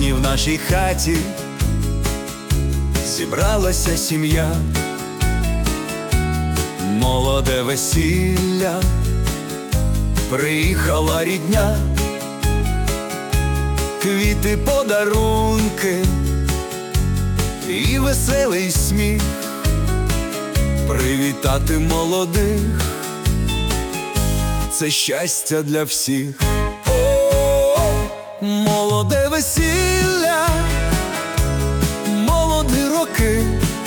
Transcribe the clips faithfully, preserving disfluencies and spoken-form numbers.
Сьогодні в нашій хаті зібралася сім'я, молоде весілля, приїхала рідня, квіти, подарунки і веселий сміх. Привітати молодих – це щастя для всіх. О, молоде весілля, молоді роки,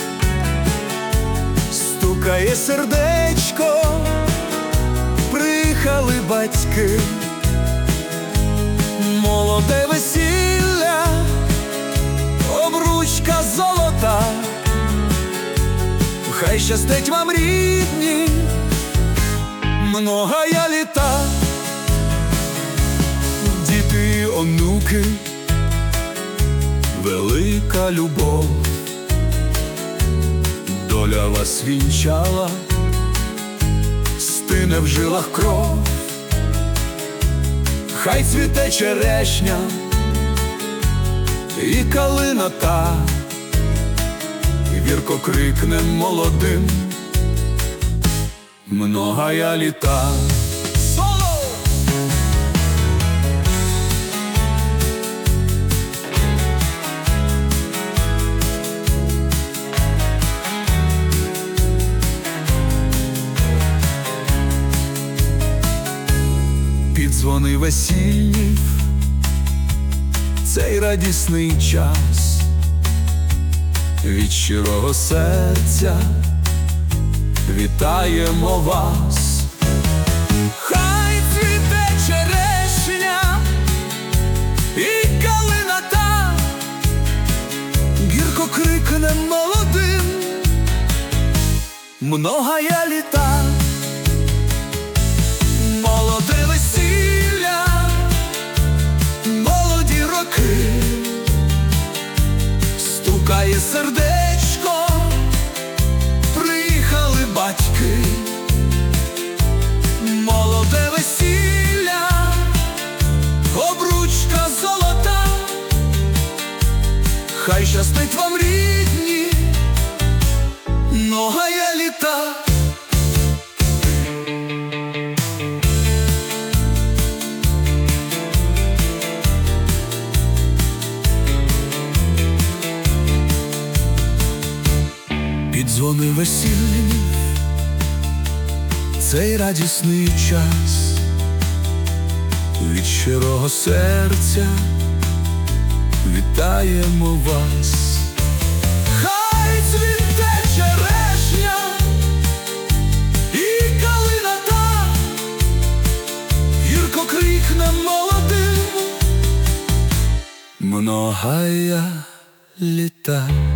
стукає сердечко, приїхали батьки. Молоде весілля, обручка золота, хай щастить вам, рідні, многая літа. Діти і онуки, велика любов, доля вас вінчала, стине в жилах кров. Хай цвіте черешня і калина та, і гірко крикне молодим многая літа. Соло! Під дзвони весільні цей радісний час, від щирого серця вітаємо вас. Хай цвіте черешня і калина та, гірко крикне молодим многая літа. Молоде весілля, молоді роки, стукає сердечко, приїхали батьки. Молоде весілля, обручка золота, хай щастить вам, рідні, многая літа. Під дзвони весільні цей радісний час, від щирого серця вітаємо вас. Хай цвіте черешня і калина та, гірко крикне молодим многая літа.